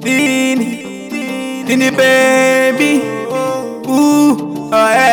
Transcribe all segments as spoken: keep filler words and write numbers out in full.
Dini, Dini baby. Ooh, oh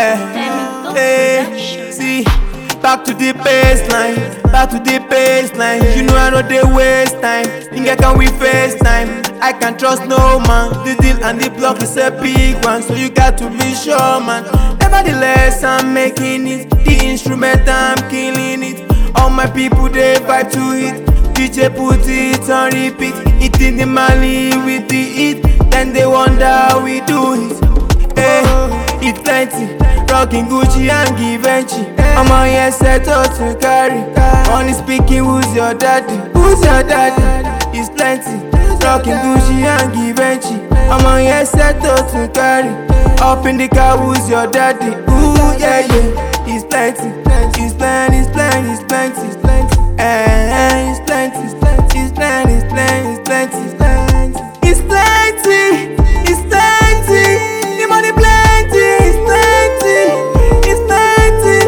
yeah. Hey, see, back to the baseline, back to the baseline. You know I know they waste time. Inga can we FaceTime? I can trust no man. The deal and the block is a big one, so you got to be sure, man. Nevertheless, I'm making it. The instrument, I'm killing it. All my people, they vibe to it. D J put it on repeat. Eating the Mali with the heat. Then they wonder how we do it. Hey, it's plenty. Rocking Gucci and Givenchy. I'm on here set out to carry. Only speaking, who's your daddy? Who's your daddy? It's plenty. Rocking Gucci and Givenchy. I'm on here set out to carry. Up in the car, who's your daddy? Ooh, yeah, yeah. It's plenty. It's plenty, it's plenty, it's plenty, it's plenty. Eh, it's plenty, it's plenty, it's plenty, it's plenty, it's plenty, it's plenty. It's plenty, it's plenty. The money plenty, it's plenty, it's plenty.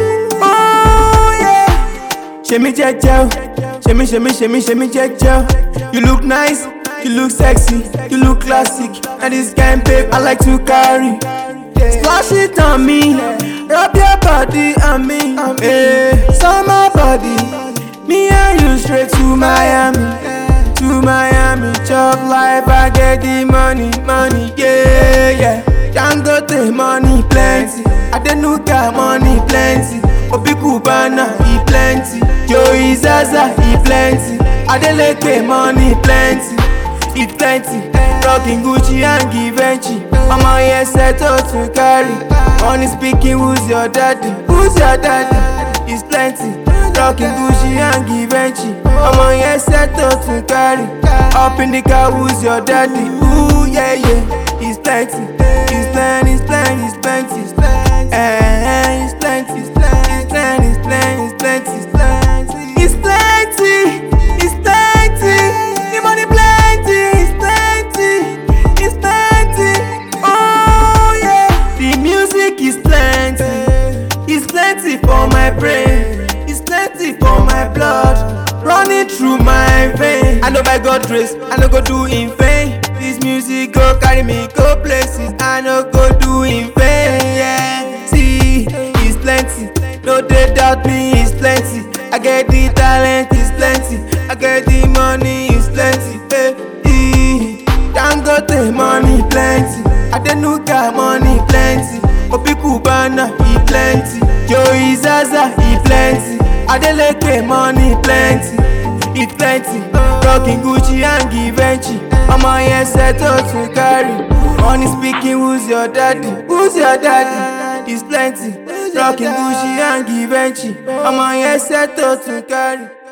Oh yeah. Shemi Jejo, Shemi Shemi Shemi Shemi Jejo. You look nice, you look sexy, you look classic. And this kind babe I like to carry. Splash it on me, rub your body on me. Hey, summer body, me and you straight to Miami, to Miami. Chop life, I get the money, money, yeah, yeah. Dangote money plenty, Adenuga money plenty, Obi Cubana he plenty, Joey Zaza he plenty, Adeleke money plenty, it plenty. Rocking Gucci and Givenchy. I'm on here set out to carry. Only speaking, who's your daddy? Who's your daddy? It's plenty. Rocking Gucci and Givenchy. I'm on here set out to carry. Up in the car, who's your daddy? Ooh, yeah, yeah. It's plenty. It's plenty, it's plenty, it's plenty, it's plenty. Eh, it's plenty, it's plenty, it's plenty, it's plenty, it's plenty, it's plenty. It's plenty, it's plenty. The money plenty, it's plenty, it's plenty. Oh yeah. The music is plenty. It's plenty for my brain. It's plenty for my blood running through my veins. I know by God's grace, I no go do in vain. This music go carry me go places I no go do in vain. Yeah, see, it's plenty. No they doubt me, it's plenty. I get the talent, it's plenty. I get the money, it's plenty. Hey, Dangote money plenty, Adenuga money plenty, Obi Cubana he plenty, Joey Zaza he plenty, Adeleke money plenty, it plenty. Rocking Gucci and Givenchy. I'm on here set out to carry. Only speaking, who's your daddy? Who's your daddy? It's plenty. Rocking Gucci and Givenchy. I'm on here set out to carry.